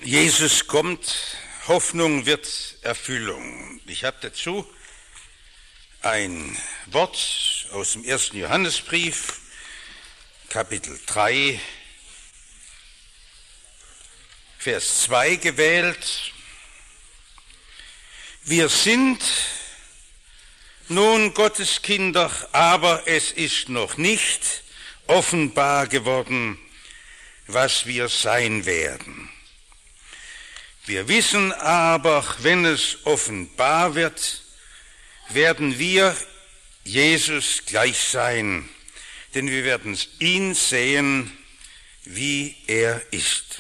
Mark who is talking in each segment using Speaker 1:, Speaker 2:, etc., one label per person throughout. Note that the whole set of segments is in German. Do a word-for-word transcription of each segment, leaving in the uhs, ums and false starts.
Speaker 1: Jesus kommt, Hoffnung wird Erfüllung. Ich habe dazu ein Wort aus dem ersten Johannesbrief, Kapitel drei, Vers zwei gewählt. Wir sind nun Gottes Kinder, aber es ist noch nicht offenbar geworden, was wir sein werden. Wir wissen aber, wenn es offenbar wird, werden wir Jesus gleich sein, denn wir werden ihn sehen, wie er ist.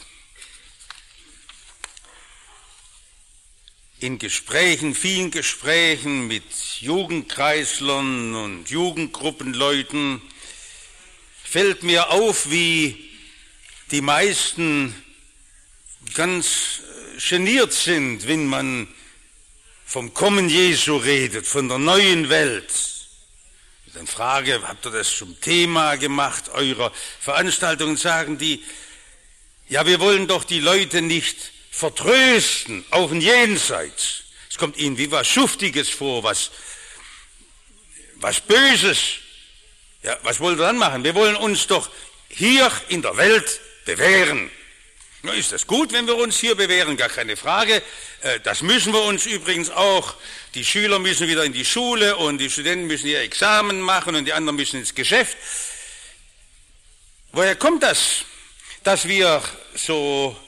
Speaker 1: In Gesprächen, vielen Gesprächen mit Jugendkreislern und Jugendgruppenleuten fällt mir auf, wie die meisten ganz geniert sind, wenn man vom Kommen Jesu redet, von der neuen Welt. Dann frage, habt ihr das zum Thema gemacht eurer Veranstaltung? Sagen die, ja, wir wollen doch die Leute nicht vertrösten auf ein Jenseits. Es kommt ihnen wie was Schuftiges vor, was, was Böses. Ja, was wollen wir dann machen? Wir wollen uns doch hier in der Welt bewähren. Na, ist das gut, wenn wir uns hier bewähren? Gar keine Frage. Das müssen wir uns übrigens auch. Die Schüler müssen wieder in die Schule und die Studenten müssen ihr Examen machen und die anderen müssen ins Geschäft. Woher kommt das, dass wir so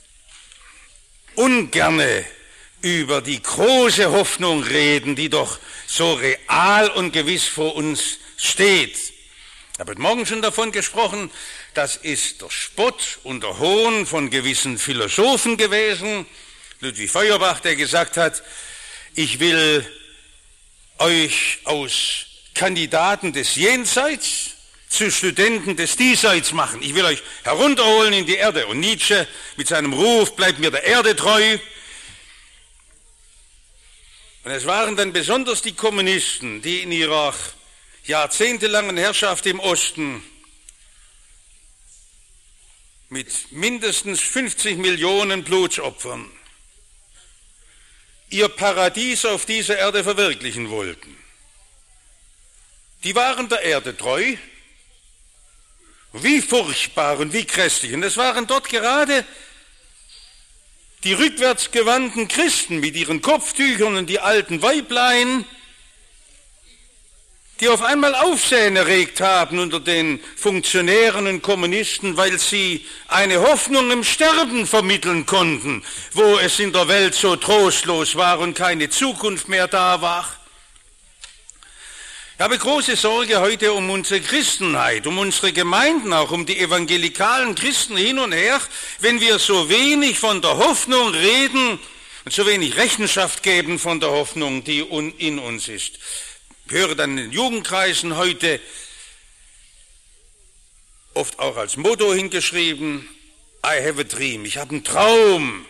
Speaker 1: ungerne über die große Hoffnung reden, die doch so real und gewiss vor uns steht? Ich habe heute Morgen schon davon gesprochen, das ist der Spott und der Hohn von gewissen Philosophen gewesen. Ludwig Feuerbach, der gesagt hat, ich will euch aus Kandidaten des Jenseits zu Studenten des Diesseits machen. Ich will euch herunterholen in die Erde. Und Nietzsche mit seinem Ruf, bleibt mir der Erde treu. Und es waren dann besonders die Kommunisten, die in ihrer jahrzehntelangen Herrschaft im Osten mit mindestens fünfzig Millionen Blutsopfern ihr Paradies auf dieser Erde verwirklichen wollten. Die waren der Erde treu. Wie furchtbar und wie grässlich. Und es waren dort gerade die rückwärtsgewandten Christen mit ihren Kopftüchern und die alten Weiblein, die auf einmal Aufsehen erregt haben unter den Funktionären und Kommunisten, weil sie eine Hoffnung im Sterben vermitteln konnten, wo es in der Welt so trostlos war und keine Zukunft mehr da war. Ich habe große Sorge heute um unsere Christenheit, um unsere Gemeinden, auch um die evangelikalen Christen hin und her, wenn wir so wenig von der Hoffnung reden und so wenig Rechenschaft geben von der Hoffnung, die in uns ist. Ich höre dann in den Jugendkreisen heute oft auch als Motto hingeschrieben, I have a dream, ich habe einen Traum.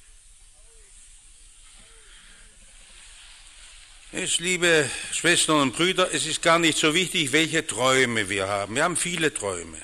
Speaker 1: Es, liebe Schwestern und Brüder, es ist gar nicht so wichtig, welche Träume wir haben. Wir haben viele Träume.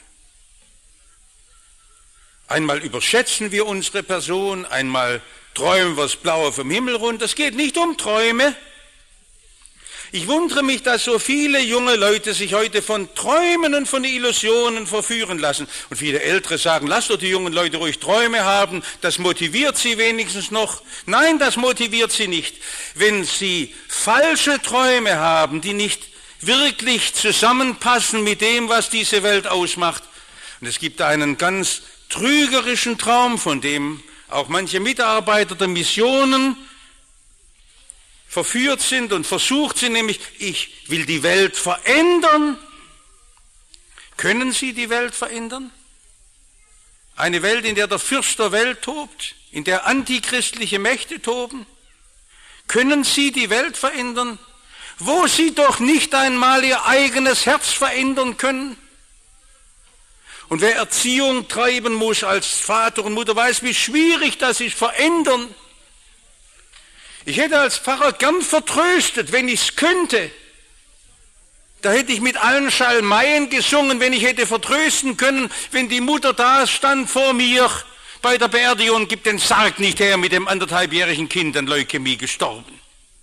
Speaker 1: Einmal überschätzen wir unsere Person, einmal träumen wir das Blaue vom Himmel runter. Es geht nicht um Träume. Ich wundere mich, dass so viele junge Leute sich heute von Träumen und von Illusionen verführen lassen. Und viele Ältere sagen, lasst doch die jungen Leute ruhig Träume haben, das motiviert sie wenigstens noch. Nein, das motiviert sie nicht. Wenn sie falsche Träume haben, die nicht wirklich zusammenpassen mit dem, was diese Welt ausmacht. Und es gibt einen ganz trügerischen Traum, von dem auch manche Mitarbeiter der Missionen verführt sind und versucht sind, nämlich ich will die Welt verändern. Können Sie die Welt verändern? Eine Welt, in der der Fürst der Welt tobt, in der antichristliche Mächte toben? Können Sie die Welt verändern, wo Sie doch nicht einmal Ihr eigenes Herz verändern können? Und wer Erziehung treiben muss als Vater und Mutter, weiß, wie schwierig das ist, verändern. Ich hätte als Pfarrer gern vertröstet, wenn ich es könnte. Da hätte ich mit allen Schalmeien gesungen, wenn ich hätte vertrösten können, wenn die Mutter da stand vor mir, bei der Beerdigung gibt den Sarg nicht her, mit dem anderthalbjährigen Kind an Leukämie gestorben.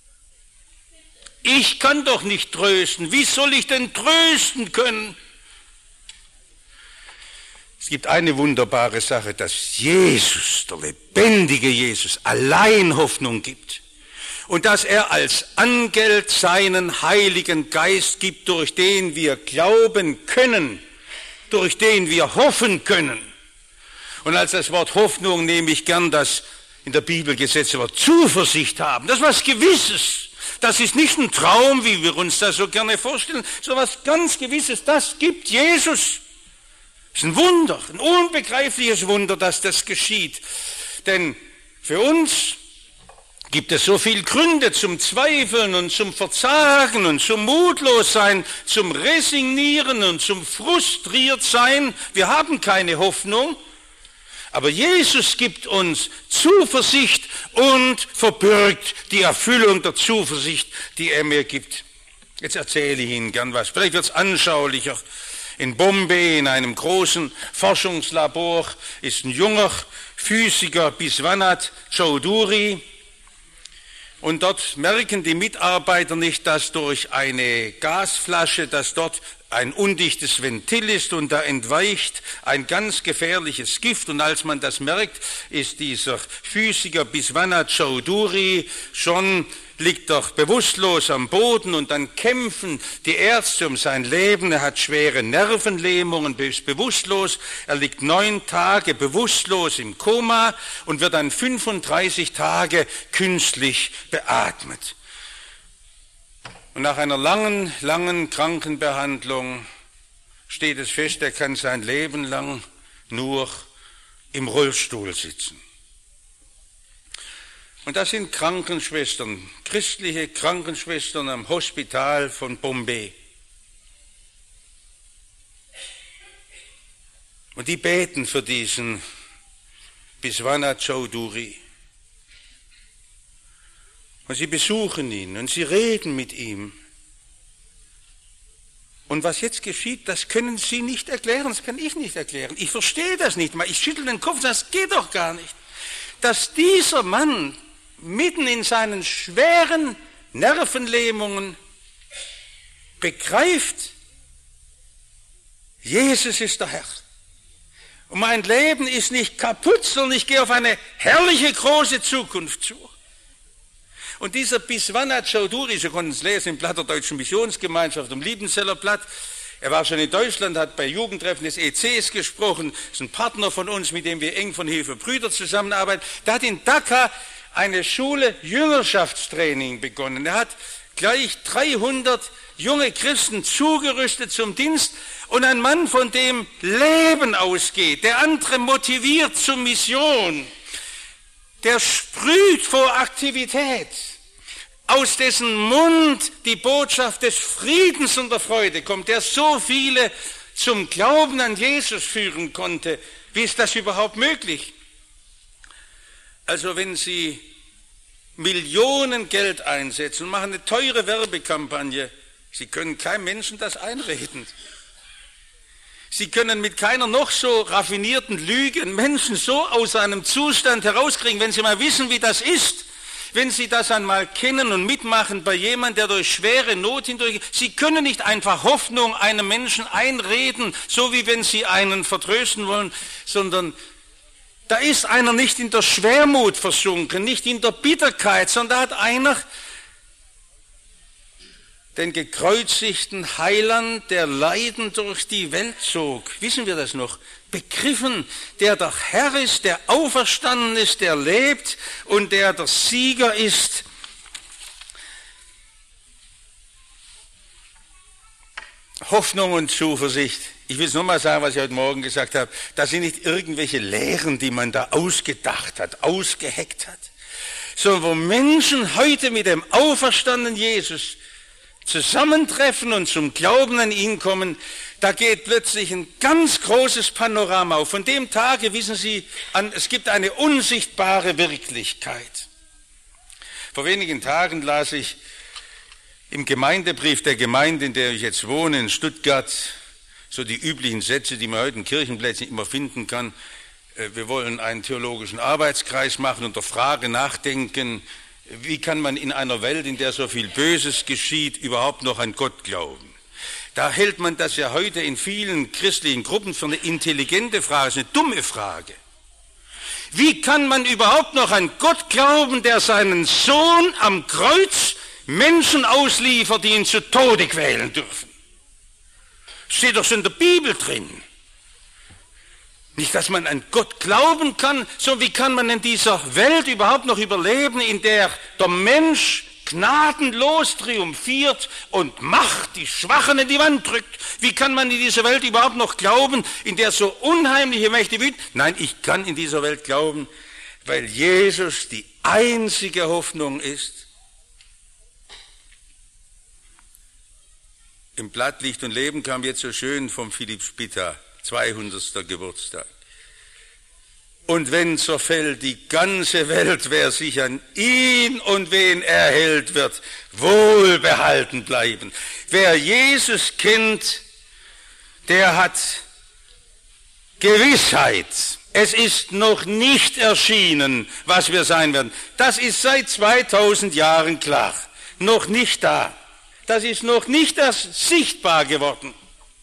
Speaker 1: Ich kann doch nicht trösten. Wie soll ich denn trösten können? Es gibt eine wunderbare Sache, dass Jesus, der lebendige Jesus, allein Hoffnung gibt. Und dass er als Angeld seinen Heiligen Geist gibt, durch den wir glauben können, durch den wir hoffen können. Und als das Wort Hoffnung nehme ich gern das in der Bibel gesetzte Wort Zuversicht haben. Das ist was Gewisses. Das ist nicht ein Traum, wie wir uns das so gerne vorstellen, sondern was ganz Gewisses. Das gibt Jesus. Das ist ein Wunder, ein unbegreifliches Wunder, dass das geschieht. Denn für uns gibt es so viele Gründe zum Zweifeln und zum Verzagen und zum Mutlossein, zum Resignieren und zum Frustriertsein. Wir haben keine Hoffnung. Aber Jesus gibt uns Zuversicht und verbirgt die Erfüllung der Zuversicht, die er mir gibt. Jetzt erzähle ich Ihnen gern was. Vielleicht wird es anschaulicher. In Bombay, in einem großen Forschungslabor, ist ein junger Physiker, Biswanath Chowdhury. Und dort merken die Mitarbeiter nicht, dass durch eine Gasflasche, dass dort ein undichtes Ventil ist und da entweicht ein ganz gefährliches Gift. Und als man das merkt, ist dieser Physiker Biswanath Chowdhury schon, liegt doch bewusstlos am Boden und dann kämpfen die Ärzte um sein Leben. Er hat schwere Nervenlähmungen, ist bewusstlos. Er liegt neun Tage bewusstlos im Koma und wird dann fünfunddreißig Tage künstlich beatmet. Und nach einer langen, langen Krankenbehandlung steht es fest, er kann sein Leben lang nur im Rollstuhl sitzen. Und das sind Krankenschwestern, christliche Krankenschwestern am Hospital von Bombay. Und die beten für diesen Biswanath Chowdhury. Und sie besuchen ihn und sie reden mit ihm. Und was jetzt geschieht, das können Sie nicht erklären, das kann ich nicht erklären. Ich verstehe das nicht mal. Ich schüttel den Kopf, das geht doch gar nicht. Dass dieser Mann mitten in seinen schweren Nervenlähmungen begreift, Jesus ist der Herr. Und mein Leben ist nicht kaputt, sondern ich gehe auf eine herrliche, große Zukunft zu. Und dieser Biswanath Chowdhury, Sie konnten es lesen im Blatt der Deutschen Missionsgemeinschaft, im Liebenzeller Blatt, er war schon in Deutschland, hat bei Jugendtreffen des E Cs gesprochen, ist ein Partner von uns, mit dem wir eng von Hilfe Brüder zusammenarbeiten. Der hat in Dhaka eine Schule Jüngerschaftstraining begonnen. Er hat gleich dreihundert junge Christen zugerüstet zum Dienst und ein Mann, von dem Leben ausgeht, der andere motiviert zur Mission, der sprüht vor Aktivität, aus dessen Mund die Botschaft des Friedens und der Freude kommt, der so viele zum Glauben an Jesus führen konnte. Wie ist das überhaupt möglich? Also wenn Sie Millionen Geld einsetzen und machen eine teure Werbekampagne, Sie können keinem Menschen das einreden. Sie können mit keiner noch so raffinierten Lüge einen Menschen so aus einem Zustand herauskriegen, wenn Sie mal wissen, wie das ist. Wenn Sie das einmal kennen und mitmachen bei jemandem, der durch schwere Not hindurch, Sie können nicht einfach Hoffnung einem Menschen einreden, so wie wenn Sie einen vertrösten wollen, sondern da ist einer nicht in der Schwermut versunken, nicht in der Bitterkeit, sondern da hat einer den gekreuzigten Heiland, der Leiden durch die Welt zog, wissen wir das noch, begriffen, der der Herr ist, der auferstanden ist, der lebt und der der Sieger ist. Hoffnung und Zuversicht. Ich will es nochmal sagen, was ich heute Morgen gesagt habe. Das sind nicht irgendwelche Lehren, die man da ausgedacht hat, ausgeheckt hat, sondern wo Menschen heute mit dem auferstandenen Jesus zusammentreffen und zum Glauben an ihn kommen, da geht plötzlich ein ganz großes Panorama auf. Von dem Tage wissen Sie, an, es gibt eine unsichtbare Wirklichkeit. Vor wenigen Tagen las ich im Gemeindebrief der Gemeinde, in der ich jetzt wohne, in Stuttgart, so die üblichen Sätze, die man heute in Kirchenplätzen immer finden kann. Wir wollen einen theologischen Arbeitskreis machen und der Frage nachdenken, wie kann man in einer Welt, in der so viel Böses geschieht, überhaupt noch an Gott glauben? Da hält man das ja heute in vielen christlichen Gruppen für eine intelligente Frage, eine dumme Frage. Wie kann man überhaupt noch an Gott glauben, der seinen Sohn am Kreuz Menschen ausliefert, die ihn zu Tode quälen dürfen? Steht doch schon in der Bibel drin. Nicht, dass man an Gott glauben kann, sondern wie kann man in dieser Welt überhaupt noch überleben, in der der Mensch gnadenlos triumphiert und Macht die Schwachen in die Wand drückt? Wie kann man in dieser Welt überhaupt noch glauben, in der so unheimliche Mächte wüten? Nein, ich kann in dieser Welt glauben, weil Jesus die einzige Hoffnung ist. Im Blatt Licht und Leben kam jetzt so schön vom Philipp Spitta, zweihundertster Geburtstag. Und wenn zerfällt die ganze Welt, wer sich an ihn und wen er hält, wird wohlbehalten bleiben. Wer Jesus kennt, der hat Gewissheit. Es ist noch nicht erschienen, was wir sein werden. Das ist seit zweitausend Jahren klar. Noch nicht da. Das ist noch nicht erst sichtbar geworden.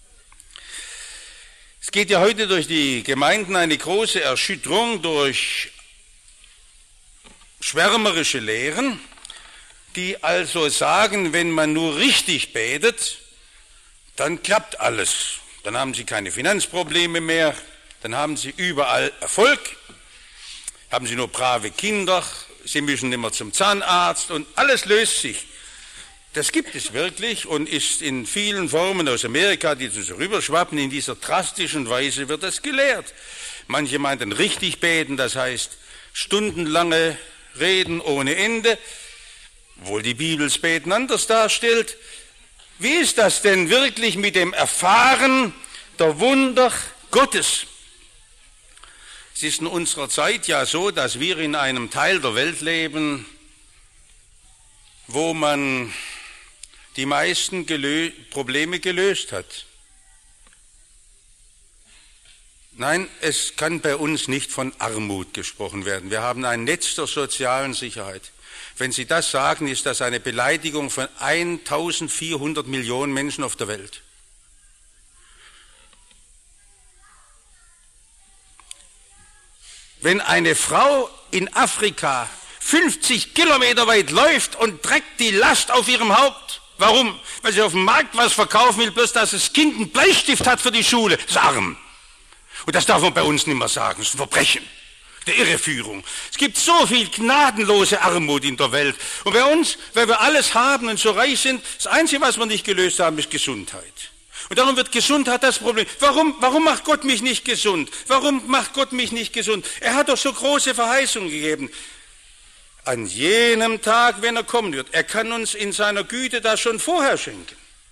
Speaker 1: Es geht ja heute durch die Gemeinden eine große Erschütterung durch schwärmerische Lehren, die also sagen, wenn man nur richtig betet, dann klappt alles. Dann haben Sie keine Finanzprobleme mehr, dann haben Sie überall Erfolg, haben Sie nur brave Kinder, Sie müssen immer zum Zahnarzt und alles löst sich. Das gibt es wirklich und ist in vielen Formen aus Amerika, die zu uns rüberschwappen, in dieser drastischen Weise wird das gelehrt. Manche meinten richtig beten, das heißt stundenlange Reden ohne Ende, obwohl die Bibel das Beten anders darstellt. Wie ist das denn wirklich mit dem Erfahren der Wunder Gottes? Es ist in unserer Zeit ja so, dass wir in einem Teil der Welt leben, wo man die meisten gelö- Probleme gelöst hat. Nein, es kann bei uns nicht von Armut gesprochen werden. Wir haben ein Netz der sozialen Sicherheit. Wenn Sie das sagen, ist das eine Beleidigung von eintausendvierhundert Millionen Menschen auf der Welt. Wenn eine Frau in Afrika fünfzig Kilometer weit läuft und trägt die Last auf ihrem Haupt. Warum? Weil sie auf dem Markt was verkaufen will, bloß dass das Kind einen Bleistift hat für die Schule. Das ist arm. Und das darf man bei uns nicht mehr sagen. Das ist ein Verbrechen der Irreführung. Es gibt so viel gnadenlose Armut in der Welt. Und bei uns, weil wir alles haben und so reich sind, das Einzige, was wir nicht gelöst haben, ist Gesundheit. Und darum wird Gesundheit das Problem. Warum, warum macht Gott mich nicht gesund? Warum macht Gott mich nicht gesund? Er hat doch so große Verheißungen gegeben. An jenem Tag, wenn er kommen wird. Er kann uns in seiner Güte das schon vorher schenken.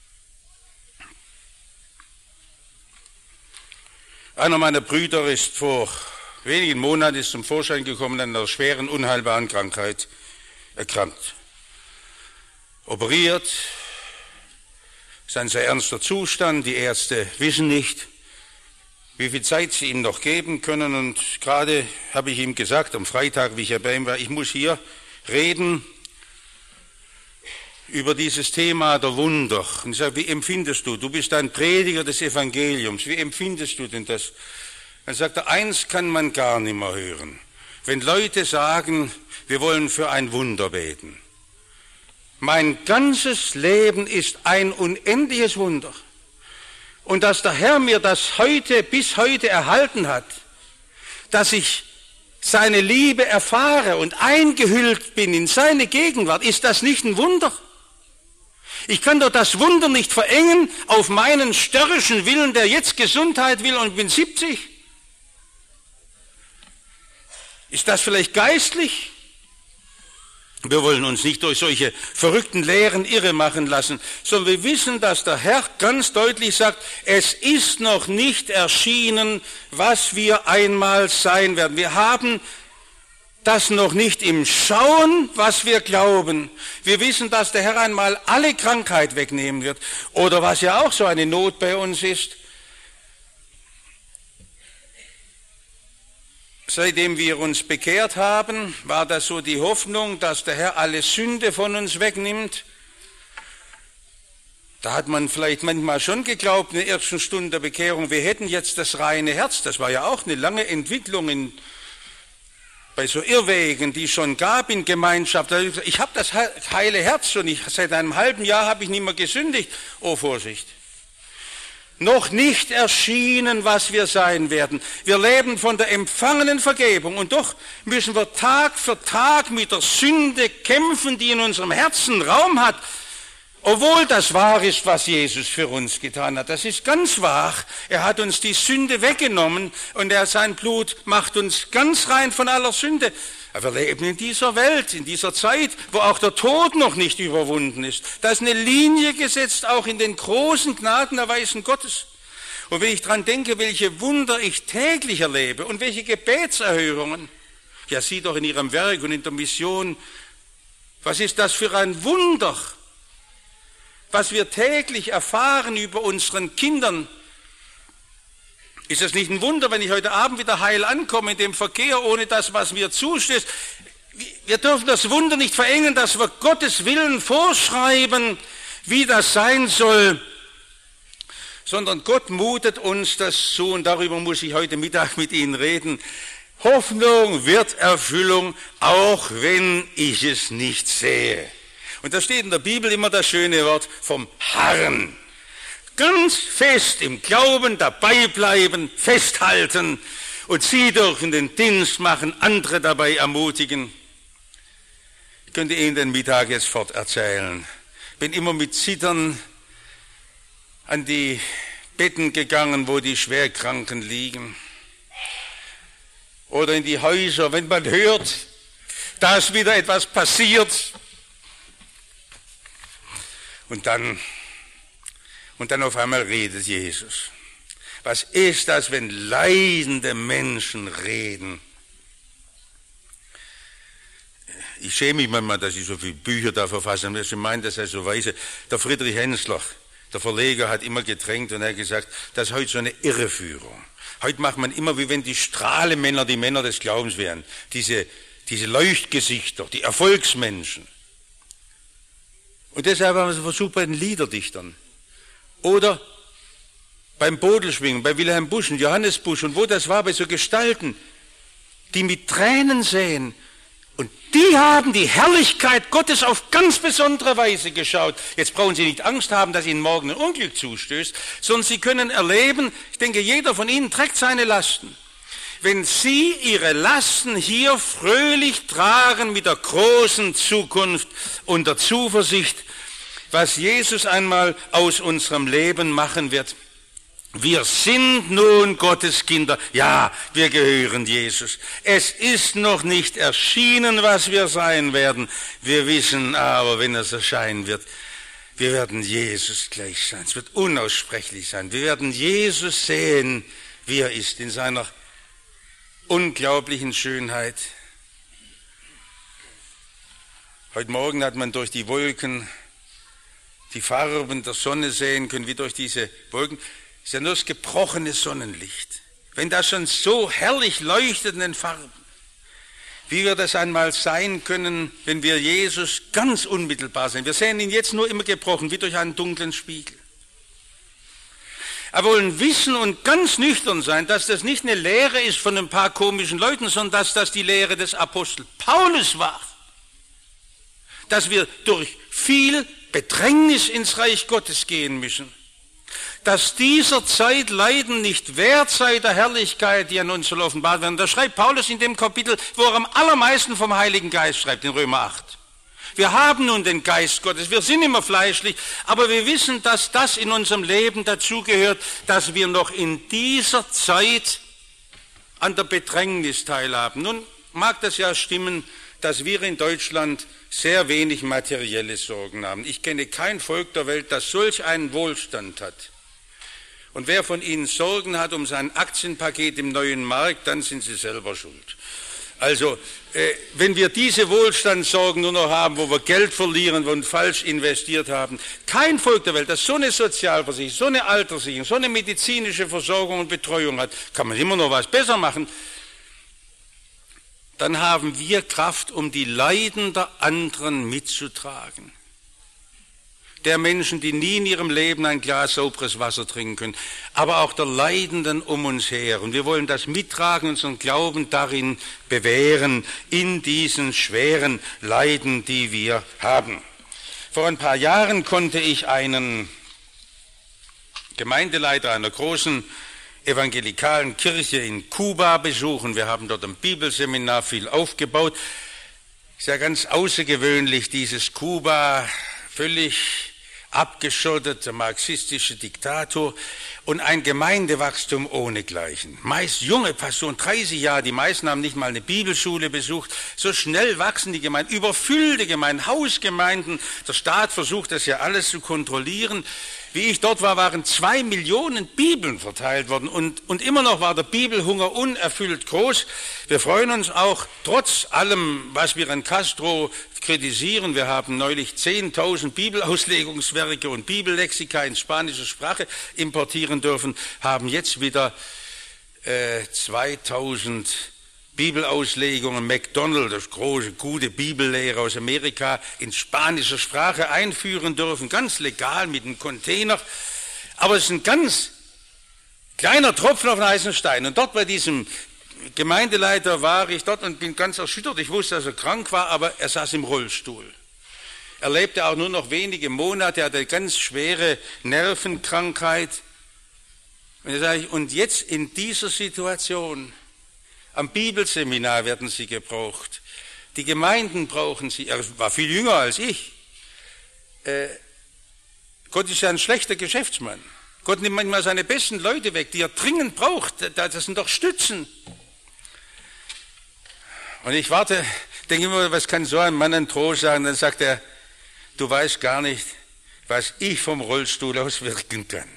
Speaker 1: Einer meiner Brüder ist vor wenigen Monaten ist zum Vorschein gekommen an einer schweren, unheilbaren Krankheit erkrankt. Operiert, ist ein sehr ernster Zustand, die Ärzte wissen nicht, wie viel Zeit sie ihm noch geben können. Und gerade habe ich ihm gesagt, am Freitag, wie ich ja bei ihm war, ich muss hier reden über dieses Thema der Wunder. Und ich sage, wie empfindest du? Du bist ein Prediger des Evangeliums. Wie empfindest du denn das? Dann sagt er, eins kann man gar nicht mehr hören. Wenn Leute sagen, wir wollen für ein Wunder beten. Mein ganzes Leben ist ein unendliches Wunder. Und dass der Herr mir das heute, bis heute erhalten hat, dass ich seine Liebe erfahre und eingehüllt bin in seine Gegenwart, ist das nicht ein Wunder? Ich kann doch das Wunder nicht verengen auf meinen störrischen Willen, der jetzt Gesundheit will und bin siebzig. Ist das vielleicht geistlich? Wir wollen uns nicht durch solche verrückten Lehren irre machen lassen, sondern wir wissen, dass der Herr ganz deutlich sagt, es ist noch nicht erschienen, was wir einmal sein werden. Wir haben das noch nicht im Schauen, was wir glauben. Wir wissen, dass der Herr einmal alle Krankheit wegnehmen wird. Oder was ja auch so eine Not bei uns ist, seitdem wir uns bekehrt haben, war das so die Hoffnung, dass der Herr alle Sünde von uns wegnimmt. Da hat man vielleicht manchmal schon geglaubt, in der ersten Stunde der Bekehrung, wir hätten jetzt das reine Herz. Das war ja auch eine lange Entwicklung in, bei so Irrwegen, die es schon gab in Gemeinschaft. Ich habe das heile Herz und ich, seit einem halben Jahr habe ich nicht mehr gesündigt. Oh, Vorsicht! Noch nicht erschienen, was wir sein werden. Wir leben von der empfangenen Vergebung und doch müssen wir Tag für Tag mit der Sünde kämpfen, die in unserem Herzen Raum hat. Obwohl das wahr ist, was Jesus für uns getan hat. Das ist ganz wahr. Er hat uns die Sünde weggenommen und er, sein Blut macht uns ganz rein von aller Sünde. Aber wir leben in dieser Welt, in dieser Zeit, wo auch der Tod noch nicht überwunden ist. Da ist eine Linie gesetzt, auch in den großen Gnadenerweisen Gottes. Und wenn ich daran denke, welche Wunder ich täglich erlebe und welche Gebetserhörungen, ja, Sie doch in Ihrem Werk und in der Mission, was ist das für ein Wunder, was wir täglich erfahren über unseren Kindern. Ist es nicht ein Wunder, wenn ich heute Abend wieder heil ankomme in dem Verkehr, ohne das, was mir zustößt? Wir dürfen das Wunder nicht verengen, dass wir Gottes Willen vorschreiben, wie das sein soll, sondern Gott mutet uns das zu, und darüber muss ich heute Mittag mit Ihnen reden. Hoffnung wird Erfüllung, auch wenn ich es nicht sehe. Und da steht in der Bibel immer das schöne Wort vom Harren. Ganz fest im Glauben dabei bleiben, festhalten und Sie dürfen den Dienst machen, andere dabei ermutigen. Ich könnte Ihnen den Mittag jetzt forterzählen. Bin immer mit Zittern an die Betten gegangen, wo die Schwerkranken liegen. Oder in die Häuser, wenn man hört, da ist wieder etwas passiert. Und dann Und dann auf einmal redet Jesus. Was ist das, wenn leidende Menschen reden? Ich schäme mich manchmal, dass ich so viele Bücher da verfasse. Und ich meine, das sei so weise. Der Friedrich Hensler, der Verleger, hat immer gedrängt und er hat gesagt, das ist heute so eine Irreführung. Heute macht man immer, wie wenn die Strahlemänner die Männer des Glaubens wären. Diese, diese Leuchtgesichter, die Erfolgsmenschen. Und deshalb haben wir es versucht bei den Liederdichtern. Oder beim Bodelschwingen, bei Wilhelm Busch und Johannes Busch und wo das war, bei so Gestalten, die mit Tränen sehen. Und die haben die Herrlichkeit Gottes auf ganz besondere Weise geschaut. Jetzt brauchen Sie nicht Angst haben, dass Ihnen morgen ein Unglück zustößt, sondern Sie können erleben, ich denke, jeder von Ihnen trägt seine Lasten. Wenn Sie Ihre Lasten hier fröhlich tragen mit der großen Zukunft und der Zuversicht, was Jesus einmal aus unserem Leben machen wird. Wir sind nun Gottes Kinder. Ja, wir gehören Jesus. Es ist noch nicht erschienen, was wir sein werden. Wir wissen aber, wenn es erscheinen wird, wir werden Jesus gleich sein. Es wird unaussprechlich sein. Wir werden Jesus sehen, wie er ist, in seiner unglaublichen Schönheit. Heute Morgen hat man durch die Wolken die Farben der Sonne sehen können, wie durch diese Wolken. Das ist ja nur das gebrochene Sonnenlicht. Wenn das schon so herrlich leuchtet in den Farben, wie wir das einmal sein können, wenn wir Jesus ganz unmittelbar sehen. Wir sehen ihn jetzt nur immer gebrochen, wie durch einen dunklen Spiegel. Aber wollen wissen und ganz nüchtern sein, dass das nicht eine Lehre ist von ein paar komischen Leuten, sondern dass das die Lehre des Apostel Paulus war. Dass wir durch viel Bedrängnis ins Reich Gottes gehen müssen. Dass dieser Zeit Leiden nicht wert sei der Herrlichkeit, die an uns soll offenbart werden. Da schreibt Paulus in dem Kapitel, wo er am allermeisten vom Heiligen Geist schreibt, in Römer acht. Wir haben nun den Geist Gottes, wir sind immer fleischlich, aber wir wissen, dass das in unserem Leben dazugehört, dass wir noch in dieser Zeit an der Bedrängnis teilhaben. Nun mag das ja stimmen, dass wir in Deutschland sehr wenig materielle Sorgen haben. Ich kenne kein Volk der Welt, das solch einen Wohlstand hat. Und wer von Ihnen Sorgen hat um sein Aktienpaket im neuen Markt, dann sind Sie selber schuld. Also, äh, wenn wir diese Wohlstandssorgen nur noch haben, wo wir Geld verlieren und falsch investiert haben, kein Volk der Welt, das so eine Sozialversicherung, so eine Alterssicherung, so eine medizinische Versorgung und Betreuung hat, kann man immer noch was besser machen. dann haben wir Kraft, um die Leiden der anderen mitzutragen. Der Menschen, die nie in ihrem Leben ein Glas sauberes Wasser trinken können, aber auch der Leidenden um uns her. Und wir wollen das mittragen, unseren Glauben darin bewähren, in diesen schweren Leiden, die wir haben. Vor ein paar Jahren konnte ich einen Gemeindeleiter einer großen evangelikalen Kirche in Kuba besuchen. Wir haben dort ein Bibelseminar viel aufgebaut. Ist ja ganz außergewöhnlich, dieses Kuba, völlig abgeschottet, der marxistische Diktator und ein Gemeindewachstum ohnegleichen. Meist junge Pastoren, dreißig Jahre, die meisten haben nicht mal eine Bibelschule besucht. So schnell wachsen die Gemeinden, überfüllte Gemeinden, Hausgemeinden. Der Staat versucht das ja alles zu kontrollieren. Wie ich dort war, waren zwei Millionen Bibeln verteilt worden und, und immer noch war der Bibelhunger unerfüllt groß. Wir freuen uns auch, trotz allem, was wir an Castro kritisieren, wir haben neulich zehntausend Bibelauslegungswerke und Bibellexika in spanischer Sprache importieren dürfen, haben jetzt wieder äh, zweitausend Bibelauslegungen, MacDonald, das große, gute Bibellehrer aus Amerika, in spanischer Sprache einführen dürfen, ganz legal mit einem Container. Aber es ist ein ganz kleiner Tropfen auf den heißen Stein. Und dort bei diesem Gemeindeleiter war ich dort und bin ganz erschüttert. Ich wusste, dass er krank war, aber er saß im Rollstuhl. Er lebte auch nur noch wenige Monate, er hatte eine ganz schwere Nervenkrankheit. Und, da sage ich, und jetzt in dieser Situation, am Bibelseminar werden sie gebraucht. Die Gemeinden brauchen sie. Er war viel jünger als ich. Äh, Gott ist ja ein schlechter Geschäftsmann. Gott nimmt manchmal seine besten Leute weg, die er dringend braucht. Das sind doch Stützen. Und ich warte, denke immer, was kann so ein Mann ein Trost sagen? Dann sagt er, du weißt gar nicht, was ich vom Rollstuhl aus wirken kann.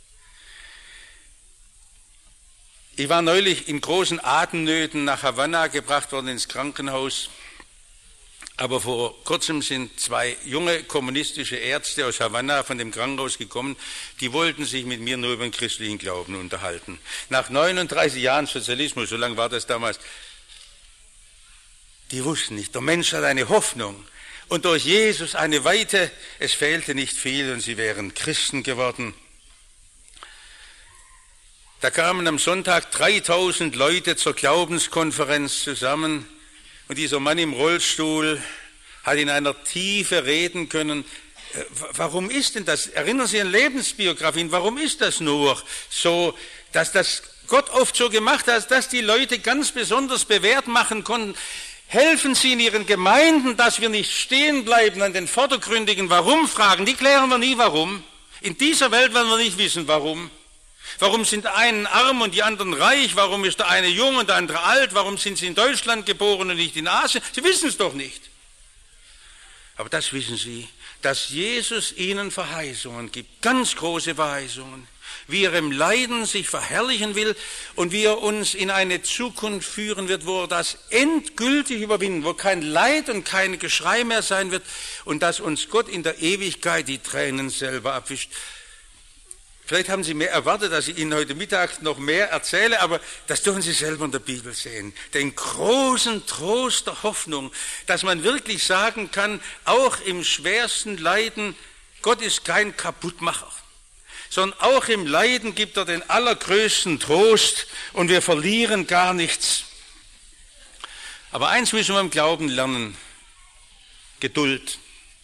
Speaker 1: Ich war neulich in großen Atemnöten nach Havanna gebracht worden ins Krankenhaus, aber vor kurzem sind zwei junge kommunistische Ärzte aus Havanna von dem Krankenhaus gekommen, die wollten sich mit mir nur über den christlichen Glauben unterhalten. Nach neununddreißig Jahren Sozialismus, so lange war das damals, die wussten nicht, der Mensch hat eine Hoffnung und durch Jesus eine Weite, es fehlte nicht viel und sie wären Christen geworden. Da kamen am Sonntag dreitausend Leute zur Glaubenskonferenz zusammen und dieser Mann im Rollstuhl hat in einer Tiefe reden können. Warum ist denn das? Erinnern Sie an Lebensbiografien, warum ist das nur so, dass das Gott oft so gemacht hat, dass die Leute ganz besonders bewährt machen konnten? Helfen Sie in Ihren Gemeinden, dass wir nicht stehen bleiben an den vordergründigen Warum-Fragen. Die klären wir nie, warum. In dieser Welt werden wir nicht wissen, warum. Warum sind einen arm und die anderen reich? Warum ist der eine jung und der andere alt? Warum sind sie in Deutschland geboren und nicht in Asien? Sie wissen es doch nicht. Aber das wissen Sie, dass Jesus ihnen Verheißungen gibt, ganz große Verheißungen, wie er im Leiden sich verherrlichen will und wie er uns in eine Zukunft führen wird, wo er das endgültig überwinden, wo kein Leid und kein Geschrei mehr sein wird und dass uns Gott in der Ewigkeit die Tränen selber abwischt. Vielleicht haben Sie mehr erwartet, dass ich Ihnen heute Mittag noch mehr erzähle, aber das dürfen Sie selber in der Bibel sehen. Den großen Trost der Hoffnung, dass man wirklich sagen kann, auch im schwersten Leiden, Gott ist kein Kaputtmacher, sondern auch im Leiden gibt er den allergrößten Trost und wir verlieren gar nichts. Aber eins müssen wir im Glauben lernen, Geduld.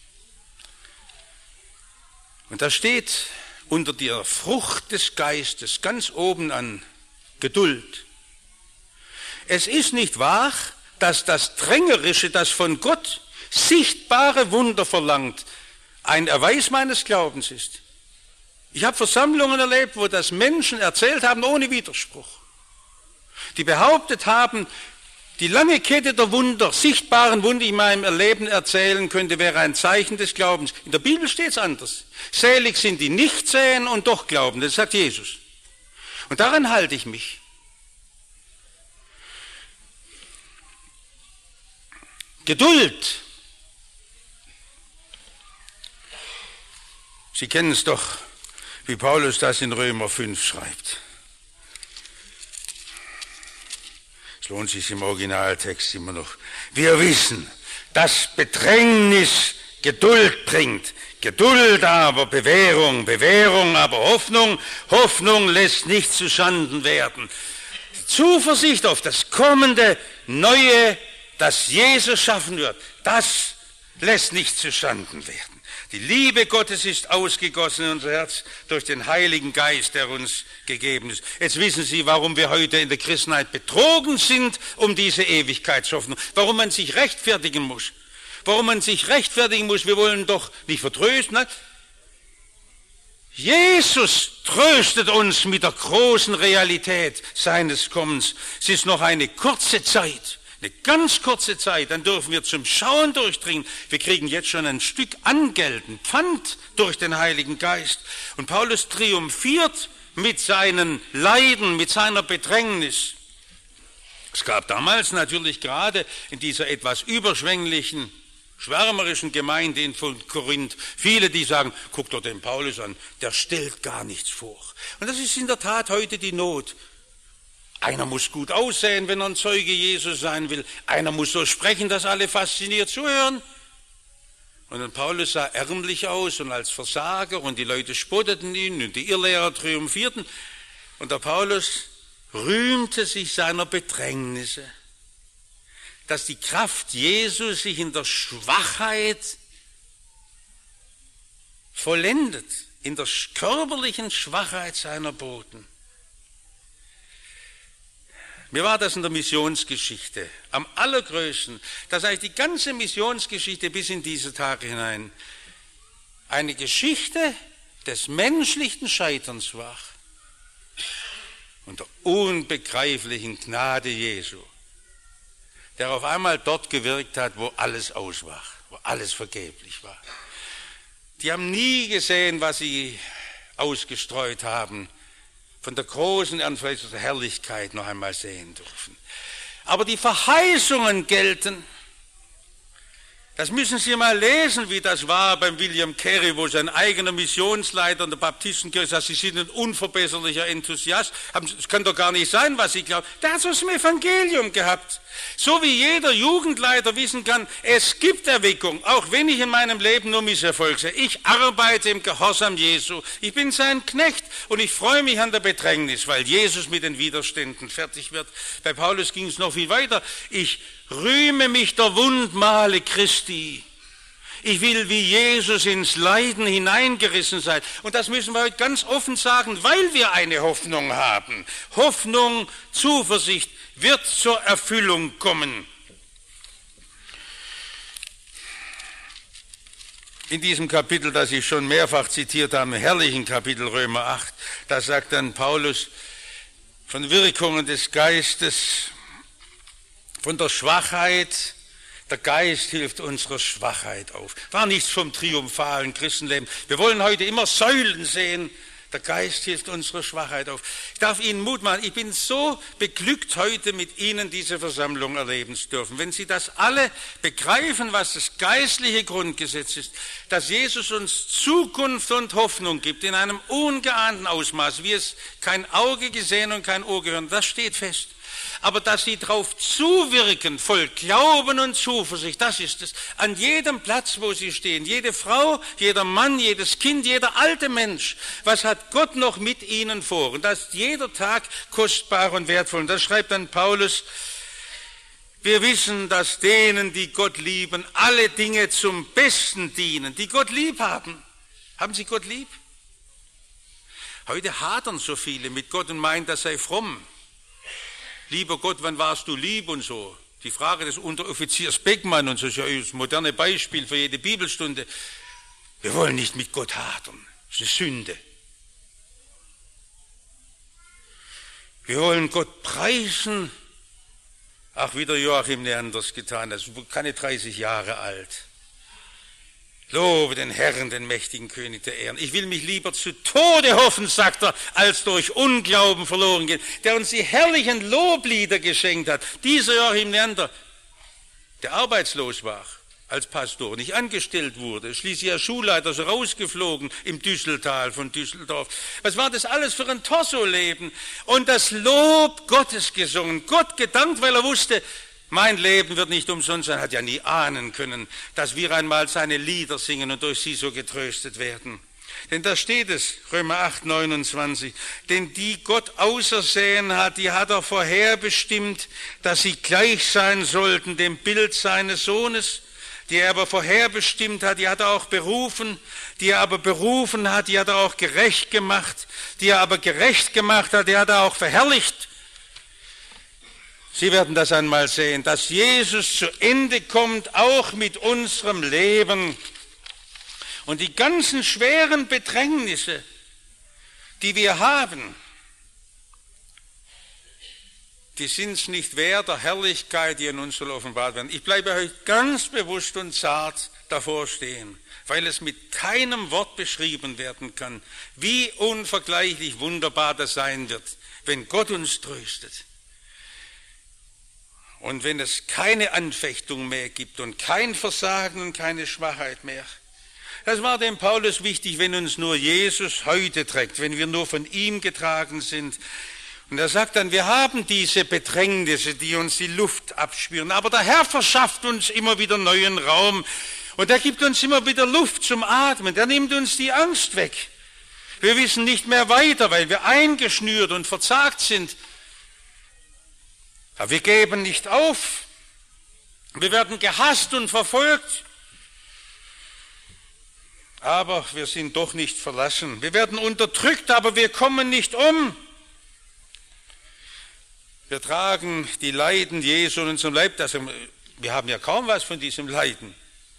Speaker 1: Und da steht unter der Frucht des Geistes ganz oben an Geduld. Es ist nicht wahr, dass das Drängerische, das von Gott sichtbare Wunder verlangt, ein Erweis meines Glaubens ist. Ich habe Versammlungen erlebt, wo das Menschen erzählt haben ohne Widerspruch, die behauptet haben, die lange Kette der Wunder, sichtbaren Wunder, die ich in meinem Leben erzählen könnte, wäre ein Zeichen des Glaubens. In der Bibel steht es anders. Selig sind die nicht sehen und doch glauben, das sagt Jesus. Und daran halte ich mich. Geduld. Sie kennen es doch, wie Paulus das in Römer fünf schreibt. Es lohnt sich im Originaltext immer noch. Wir wissen, dass Bedrängnis Geduld bringt, Geduld aber Bewährung, Bewährung aber Hoffnung, Hoffnung lässt nicht zu Schanden werden. Zuversicht auf das kommende Neue, das Jesus schaffen wird, das lässt nicht zu Schanden werden. Die Liebe Gottes ist ausgegossen in unser Herz durch den Heiligen Geist, der uns gegeben ist. Jetzt wissen Sie, warum wir heute in der Christenheit betrogen sind um diese Ewigkeitshoffnung, warum man sich rechtfertigen muss. Warum man sich rechtfertigen muss, wir wollen doch nicht vertrösten. Nein. Jesus tröstet uns mit der großen Realität seines Kommens. Es ist noch eine kurze Zeit, eine ganz kurze Zeit, dann dürfen wir zum Schauen durchdringen. Wir kriegen jetzt schon ein Stück Angeld, ein Pfand durch den Heiligen Geist. Und Paulus triumphiert mit seinen Leiden, mit seiner Bedrängnis. Es gab damals natürlich gerade in dieser etwas überschwänglichen, schwärmerischen Gemeinde in Korinth viele, die sagen, guck doch den Paulus an, der stellt gar nichts vor. Und das ist in der Tat heute die Not. Einer muss gut aussehen, wenn er ein Zeuge Jesus sein will. Einer muss so sprechen, dass alle fasziniert zuhören. Und dann Paulus sah ärmlich aus und als Versager und die Leute spotteten ihn und die Irrlehrer triumphierten. Und der Paulus rühmte sich seiner Bedrängnisse, dass die Kraft Jesu sich in der Schwachheit vollendet, in der körperlichen Schwachheit seiner Boten. Mir war das in der Missionsgeschichte am allergrößten, dass eigentlich die ganze Missionsgeschichte bis in diese Tage hinein eine Geschichte des menschlichen Scheiterns war und der unbegreiflichen Gnade Jesu, der auf einmal dort gewirkt hat, wo alles aus war, wo alles vergeblich war. Die haben nie gesehen, was sie ausgestreut haben, von der großen Anfechtung der Herrlichkeit noch einmal sehen dürfen. Aber die Verheißungen gelten. Das müssen Sie mal lesen, wie das war beim William Carey, wo sein eigener Missionsleiter in der Baptistenkirche sagt, Sie sind ein unverbesserlicher Enthusiast. Es kann doch gar nicht sein, was Sie glauben. Der hat so das Evangelium gehabt. So wie jeder Jugendleiter wissen kann, es gibt Erweckung, auch wenn ich in meinem Leben nur Misserfolg sehe. Ich arbeite im Gehorsam Jesu. Ich bin sein Knecht und ich freue mich an der Bedrängnis, weil Jesus mit den Widerständen fertig wird. Bei Paulus ging es noch viel weiter. Ich rühme mich der Wundmale Christi. Ich will wie Jesus ins Leiden hineingerissen sein. Und das müssen wir heute ganz offen sagen, weil wir eine Hoffnung haben. Hoffnung, Zuversicht wird zur Erfüllung kommen. In diesem Kapitel, das ich schon mehrfach zitiert habe, im herrlichen Kapitel Römer acht, da sagt dann Paulus von Wirkungen des Geistes, von der Schwachheit. Der Geist hilft unserer Schwachheit auf. War nichts vom triumphalen Christenleben. Wir wollen heute immer Säulen sehen. Der Geist hilft unserer Schwachheit auf. Ich darf Ihnen Mut machen. Ich bin so beglückt, heute mit Ihnen diese Versammlung erleben zu dürfen. Wenn Sie das alle begreifen, was das geistliche Grundgesetz ist, dass Jesus uns Zukunft und Hoffnung gibt in einem ungeahnten Ausmaß, wie es kein Auge gesehen und kein Ohr gehört, das steht fest. Aber dass sie darauf zuwirken, voll Glauben und Zuversicht, das ist es. An jedem Platz, wo sie stehen, jede Frau, jeder Mann, jedes Kind, jeder alte Mensch, was hat Gott noch mit ihnen vor? Und das ist jeder Tag kostbar und wertvoll. Und das schreibt dann Paulus, wir wissen, dass denen, die Gott lieben, alle Dinge zum Besten dienen, die Gott lieb haben. Haben Sie Gott lieb? Heute hadern so viele mit Gott und meinen, das sei fromm. Lieber Gott, wann warst du lieb und so? Die Frage des Unteroffiziers Beckmann und so ist ja das moderne Beispiel für jede Bibelstunde. Wir wollen nicht mit Gott hadern. Das ist eine Sünde. Wir wollen Gott preisen. Ach, wie der Joachim Neanders getan, das ist keine dreißig Jahre alt. Lobe den Herrn, den mächtigen König der Ehren. Ich will mich lieber zu Tode hoffen, sagt er, als durch Unglauben verloren gehen, der uns die herrlichen Loblieder geschenkt hat. Dieser Joachim Neander, der arbeitslos war, als Pastor, nicht angestellt wurde. Schließlich als Schulleiter so rausgeflogen im Düsseltal von Düsseldorf. Was war das alles für ein Torso-Leben? Und das Lob Gottes gesungen, Gott gedankt, weil er wusste, mein Leben wird nicht umsonst sein. Er hat ja nie ahnen können, dass wir einmal seine Lieder singen und durch sie so getröstet werden. Denn da steht es, Römer acht, neunundzwanzig, denn die Gott ausersehen hat, die hat er vorherbestimmt, dass sie gleich sein sollten dem Bild seines Sohnes, die er aber vorherbestimmt hat, die hat er auch berufen, die er aber berufen hat, die hat er auch gerecht gemacht, die er aber gerecht gemacht hat, die hat er auch verherrlicht. Sie werden das einmal sehen, dass Jesus zu Ende kommt, auch mit unserem Leben. Und die ganzen schweren Bedrängnisse, die wir haben, die sind es nicht wert der Herrlichkeit, die in uns soll offenbart werden. Ich bleibe heute ganz bewusst und zart davor stehen, weil es mit keinem Wort beschrieben werden kann, wie unvergleichlich wunderbar das sein wird, wenn Gott uns tröstet. Und wenn es keine Anfechtung mehr gibt und kein Versagen und keine Schwachheit mehr. Das war dem Paulus wichtig, wenn uns nur Jesus heute trägt, wenn wir nur von ihm getragen sind. Und er sagt dann, wir haben diese Bedrängnisse, die uns die Luft abschwirren, aber der Herr verschafft uns immer wieder neuen Raum und er gibt uns immer wieder Luft zum Atmen, der nimmt uns die Angst weg. Wir wissen nicht mehr weiter, weil wir eingeschnürt und verzagt sind. Aber wir geben nicht auf. Wir werden gehasst und verfolgt. Aber wir sind doch nicht verlassen. Wir werden unterdrückt, aber wir kommen nicht um. Wir tragen die Leiden Jesu in unserem Leib. Also, wir haben ja kaum was von diesem Leiden.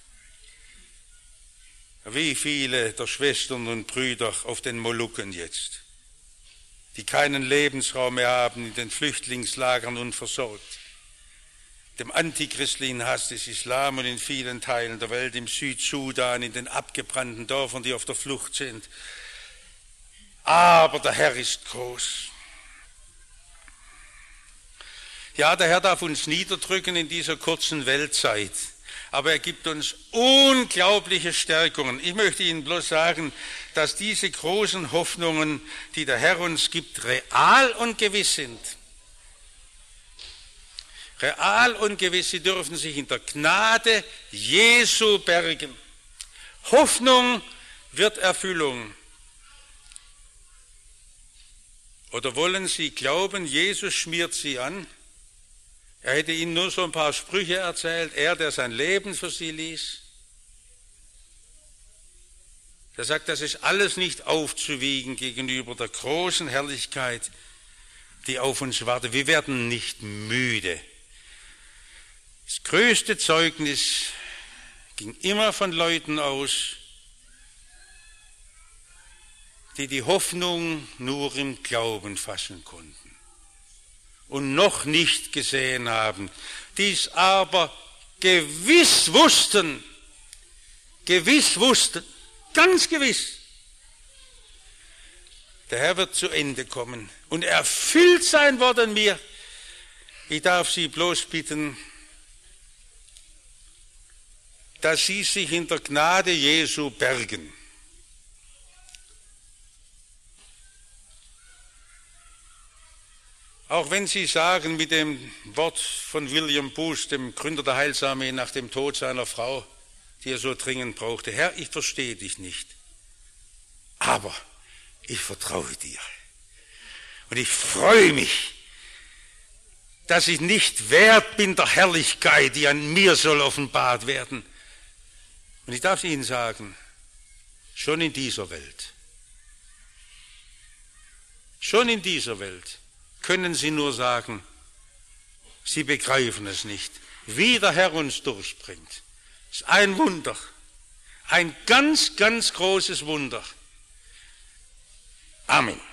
Speaker 1: Wie viele der Schwestern und Brüder auf den Molukken jetzt, die keinen Lebensraum mehr haben, in den Flüchtlingslagern unversorgt, dem antichristlichen Hass des Islam und in vielen Teilen der Welt, im Südsudan, in den abgebrannten Dörfern, die auf der Flucht sind. Aber der Herr ist groß. Ja, der Herr darf uns niederdrücken in dieser kurzen Weltzeit, aber er gibt uns unglaubliche Stärkungen. Ich möchte Ihnen bloß sagen, dass diese großen Hoffnungen, die der Herr uns gibt, real und gewiss sind. Real und gewiss, sie dürfen sich in der Gnade Jesu bergen. Hoffnung wird Erfüllung. Oder wollen Sie glauben, Jesus schmiert Sie an? Er hätte Ihnen nur so ein paar Sprüche erzählt, er, der sein Leben für Sie ließ. Er sagt, das ist alles nicht aufzuwiegen gegenüber der großen Herrlichkeit, die auf uns wartet. Wir werden nicht müde. Das größte Zeugnis ging immer von Leuten aus, die die Hoffnung nur im Glauben fassen konnten und noch nicht gesehen haben, dies aber gewiss wussten, gewiss wussten, ganz gewiss, der Herr wird zu Ende kommen und erfüllt sein Wort an mir. Ich darf Sie bloß bitten, dass Sie sich in der Gnade Jesu bergen. Auch wenn Sie sagen mit dem Wort von William Booth, dem Gründer der Heilsarmee, nach dem Tod seiner Frau, die er so dringend brauchte, Herr, ich verstehe dich nicht, aber ich vertraue dir. Und ich freue mich, dass ich nicht wert bin der Herrlichkeit, die an mir soll offenbart werden. Und ich darf Ihnen sagen, schon in dieser Welt, schon in dieser Welt können Sie nur sagen, Sie begreifen es nicht, wie der Herr uns durchbringt. Das ist ein Wunder, ein ganz, ganz großes Wunder. Amen.